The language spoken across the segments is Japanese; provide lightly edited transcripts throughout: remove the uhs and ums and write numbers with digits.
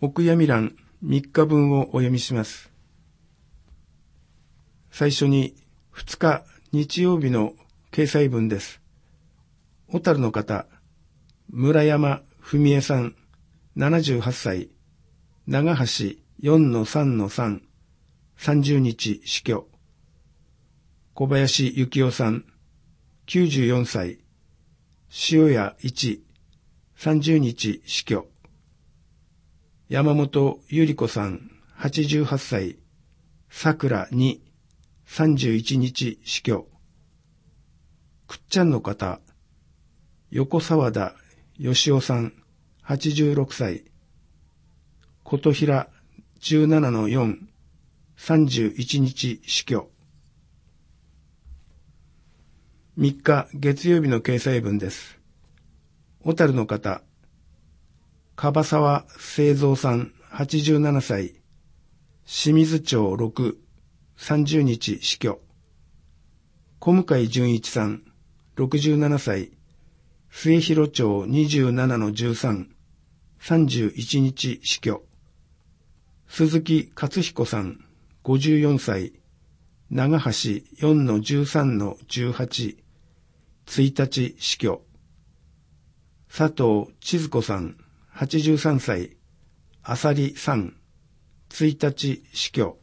お悔やみ欄3日分をお読みします。最初に2日日曜日の掲載文です。小樽の方、村山文江さん、78歳、長橋 4-3-3、30日死去。小林幸雄さん、94歳、塩谷1、30日死去。山本百合子さん、88歳、桜2、31日死去。くっちゃんの方、横沢田義雄さん、86歳、琴平 17-4、31日死去。3日月曜日の掲載文です。小樽の方、樺沢清三さん、87歳、清水町6、30日死去。小向純一さん、67歳、末広町 27-13、31日死去。鈴木勝彦さん、54歳、長橋 4-13-18、1日死去。佐藤千鶴子さん、83歳、浅利3、1日死去。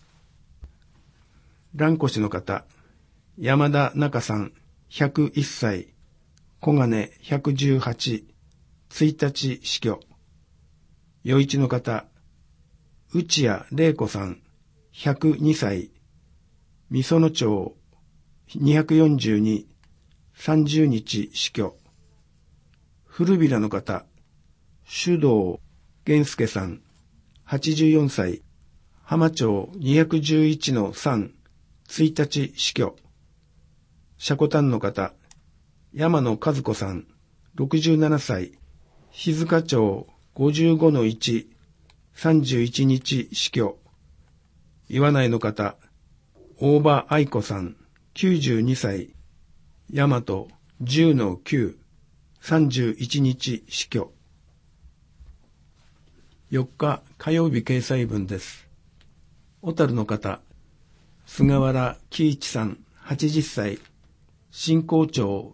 蘭越の方、山田中さん、101歳、小金118、1日死去。余市の方、内谷玲子さん、102歳、美園町242、30日死去。古平の方、首藤源介さん、84歳、浜町211-3、1日死去。積丹の方、山野和子さん、67歳、日塚町55-1、31日死去。岩内の方、大場愛子さん、92歳、大和10-9、31日死去。4日火曜日掲載文です。小樽の方、菅原喜一さん、80歳、新港町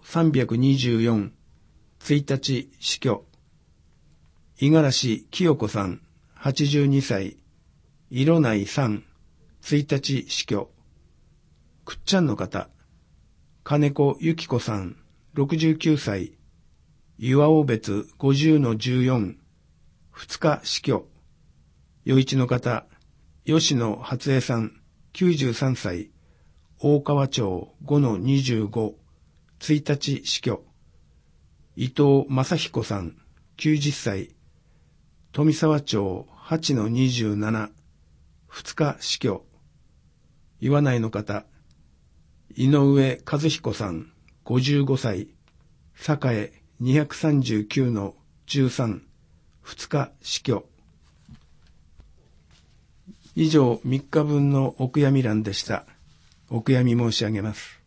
324、1日死去。五十嵐清子さん、82歳、色内3、1日死去。くっちゃんの方、金子由紀子さん、69歳、岩尾別 50-14、2日死去。余市の方、吉野初江さん、93歳、大川町 5-25、1日死去。伊藤正彦さん、90歳、富沢町 8-27、2日死去。岩内の方、井上和彦さん、55歳、栄239-13、2日死去。以上3日分のお悔やみ欄でした。お悔やみ申し上げます。